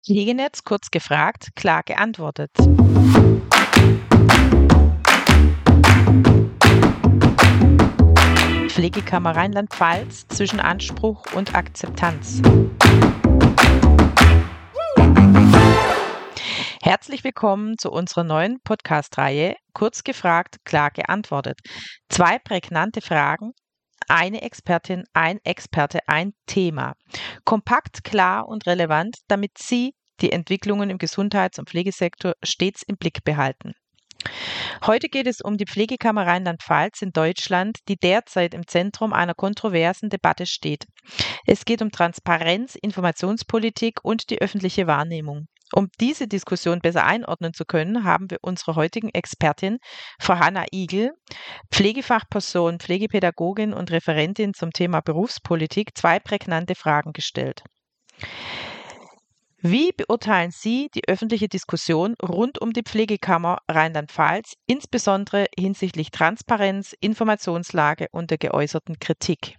Pflegenetz kurz gefragt, klar geantwortet. Pflegekammer Rheinland-Pfalz zwischen Anspruch und Akzeptanz. Herzlich willkommen zu unserer neuen Podcast-Reihe Kurz gefragt, klar geantwortet. 2 prägnante Fragen, eine Expertin, ein Experte, ein Thema. Kompakt, klar und relevant, damit Sie die Entwicklungen im Gesundheits- und Pflegesektor stets im Blick behalten. Heute geht es um die Pflegekammer Rheinland-Pfalz in Deutschland, die derzeit im Zentrum einer kontroversen Debatte steht. Es geht um Transparenz, Informationspolitik und die öffentliche Wahrnehmung. Um diese Diskussion besser einordnen zu können, haben wir unserer heutigen Expertin, Frau Hanna Igel, Pflegefachperson, Pflegepädagogin und Referentin zum Thema Berufspolitik, 2 prägnante Fragen gestellt. Wie beurteilen Sie die öffentliche Diskussion rund um die Pflegekammer Rheinland-Pfalz, insbesondere hinsichtlich Transparenz, Informationslage und der geäußerten Kritik?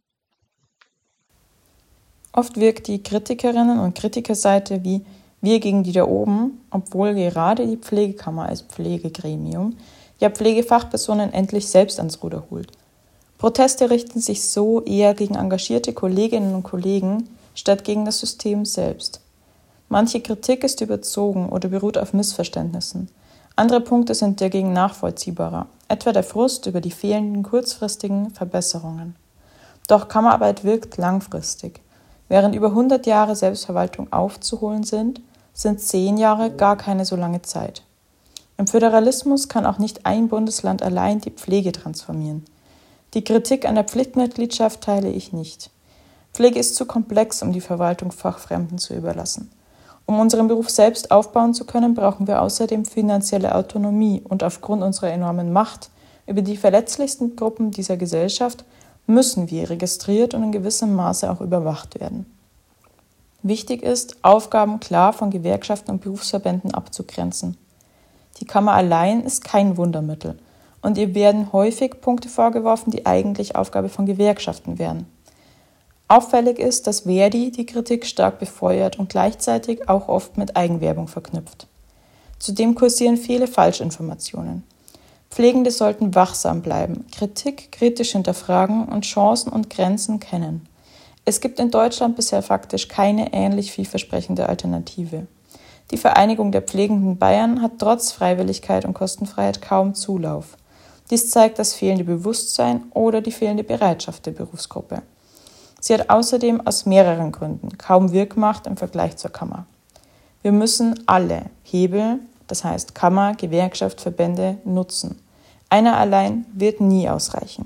Oft wirkt die Kritikerinnen- und Kritikerseite wie wir gegen die da oben, obwohl gerade die Pflegekammer als Pflegegremium ja Pflegefachpersonen endlich selbst ans Ruder holt. Proteste richten sich so eher gegen engagierte Kolleginnen und Kollegen statt gegen das System selbst. Manche Kritik ist überzogen oder beruht auf Missverständnissen. Andere Punkte sind dagegen nachvollziehbarer, etwa der Frust über die fehlenden kurzfristigen Verbesserungen. Doch Kammerarbeit wirkt langfristig. Während über 100 Jahre Selbstverwaltung aufzuholen sind 10 Jahre gar keine so lange Zeit. Im Föderalismus kann auch nicht ein Bundesland allein die Pflege transformieren. Die Kritik an der Pflichtmitgliedschaft teile ich nicht. Pflege ist zu komplex, um die Verwaltung Fachfremden zu überlassen. Um unseren Beruf selbst aufbauen zu können, brauchen wir außerdem finanzielle Autonomie und aufgrund unserer enormen Macht über die verletzlichsten Gruppen dieser Gesellschaft müssen wir registriert und in gewissem Maße auch überwacht werden. Wichtig ist, Aufgaben klar von Gewerkschaften und Berufsverbänden abzugrenzen. Die Kammer allein ist kein Wundermittel und ihr werden häufig Punkte vorgeworfen, die eigentlich Aufgabe von Gewerkschaften wären. Auffällig ist, dass Verdi die Kritik stark befeuert und gleichzeitig auch oft mit Eigenwerbung verknüpft. Zudem kursieren viele Falschinformationen. Pflegende sollten wachsam bleiben, Kritik kritisch hinterfragen und Chancen und Grenzen kennen. Es gibt in Deutschland bisher faktisch keine ähnlich vielversprechende Alternative. Die Vereinigung der Pflegenden Bayern hat trotz Freiwilligkeit und Kostenfreiheit kaum Zulauf. Dies zeigt das fehlende Bewusstsein oder die fehlende Bereitschaft der Berufsgruppe. Sie hat außerdem aus mehreren Gründen kaum Wirkmacht im Vergleich zur Kammer. Wir müssen alle Hebel, das heißt Kammer, Gewerkschaft, Verbände, nutzen. Einer allein wird nie ausreichen.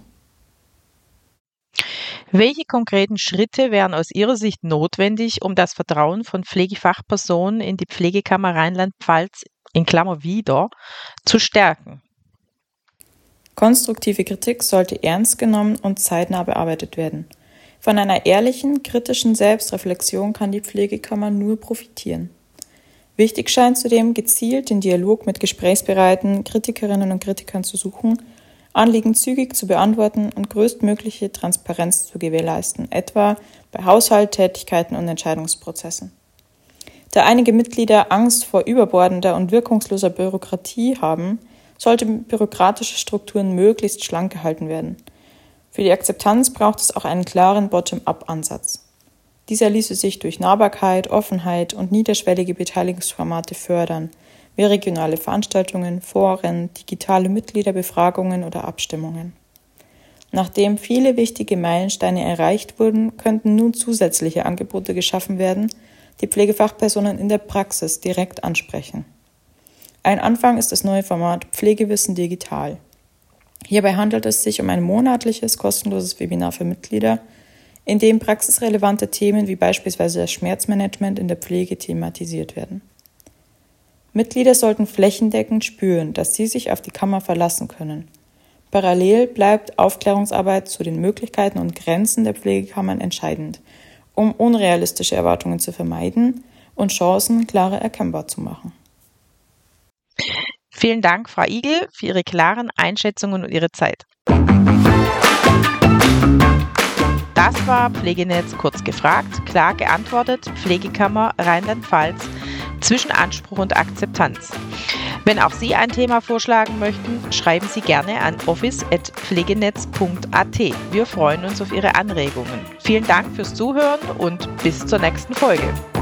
Welche konkreten Schritte wären aus Ihrer Sicht notwendig, um das Vertrauen von Pflegefachpersonen in die Pflegekammer Rheinland-Pfalz in Klammer wieder zu stärken? Konstruktive Kritik sollte ernst genommen und zeitnah bearbeitet werden. Von einer ehrlichen, kritischen Selbstreflexion kann die Pflegekammer nur profitieren. Wichtig scheint zudem, gezielt den Dialog mit gesprächsbereiten Kritikerinnen und Kritikern zu suchen, Anliegen zügig zu beantworten und größtmögliche Transparenz zu gewährleisten, etwa bei Haushaltstätigkeiten und Entscheidungsprozessen. Da einige Mitglieder Angst vor überbordender und wirkungsloser Bürokratie haben, sollten bürokratische Strukturen möglichst schlank gehalten werden. Für die Akzeptanz braucht es auch einen klaren Bottom-up-Ansatz. Dieser ließe sich durch Nahbarkeit, Offenheit und niederschwellige Beteiligungsformate fördern, wie regionale Veranstaltungen, Foren, digitale Mitgliederbefragungen oder Abstimmungen. Nachdem viele wichtige Meilensteine erreicht wurden, könnten nun zusätzliche Angebote geschaffen werden, die Pflegefachpersonen in der Praxis direkt ansprechen. Ein Anfang ist das neue Format Pflegewissen digital. Hierbei handelt es sich um ein monatliches, kostenloses Webinar für Mitglieder, in dem praxisrelevante Themen wie beispielsweise das Schmerzmanagement in der Pflege thematisiert werden. Mitglieder sollten flächendeckend spüren, dass sie sich auf die Kammer verlassen können. Parallel bleibt Aufklärungsarbeit zu den Möglichkeiten und Grenzen der Pflegekammern entscheidend, um unrealistische Erwartungen zu vermeiden und Chancen klarer erkennbar zu machen. Vielen Dank, Frau Igel, für Ihre klaren Einschätzungen und Ihre Zeit. Das war Pflegenetz kurz gefragt, klar geantwortet, Pflegekammer Rheinland-Pfalz zwischen Anspruch und Akzeptanz. Wenn auch Sie ein Thema vorschlagen möchten, schreiben Sie gerne an office@pflegenetz.at. Wir freuen uns auf Ihre Anregungen. Vielen Dank fürs Zuhören und bis zur nächsten Folge.